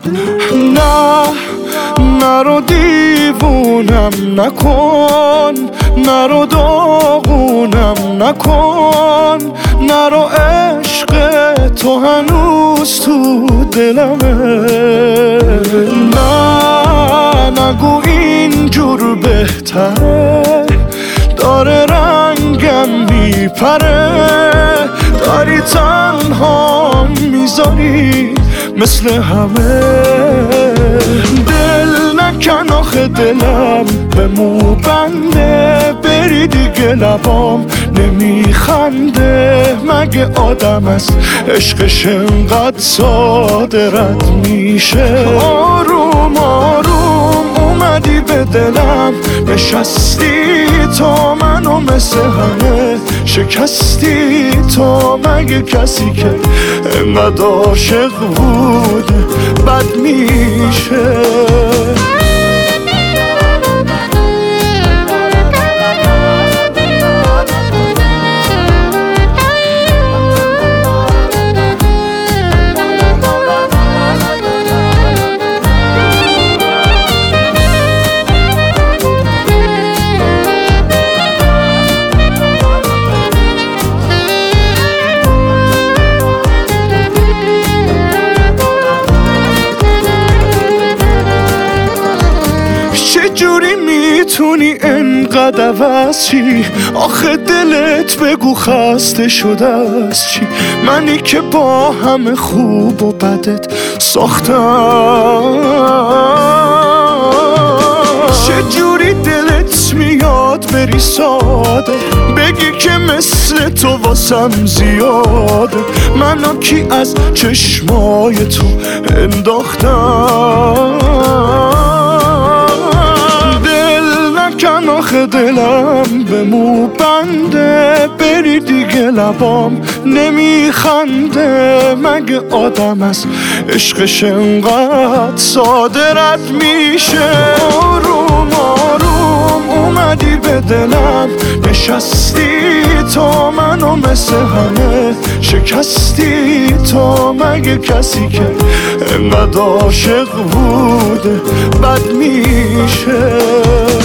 نه نرو دیوونم نکن، نرو داغونم نکن، نرو عشق تو هنوز تو دلمه. نه نگو اینجور بهتره، داره رنگم میپره، داری تنها میذاری مثل همه. دل نکن آخه دلم به مو بنده، بری دیگه لبام نمیخنده. مگه آدم است عشقش انقدر ساده رد میشه؟ آروم آروم اومدی به دلم نشستی، تا منو مثل همه شکستی. تا مگه کسی که انقدر عاشق بود بد میشه؟ چجوری میتونی انقدر عوض چی؟ آخه دلت بگو خسته شده از چی؟ منی که با همه خوب و بدت ساختم. چجوری دلت میاد بری ساده، بگی که مثل تو واسم زیاده. منو کی از چشمای تو انداختم؟ کن آخه دلم به مو بنده، بری دیگه لبام نمیخنده. مگه آدم است عشقش انقدر ساده رد میشه؟ آروم آروم اومدی به دلم نشستی، تا منو مثل همه شکستی. تا مگه کسی که انقدر عاشق بود بد میشه؟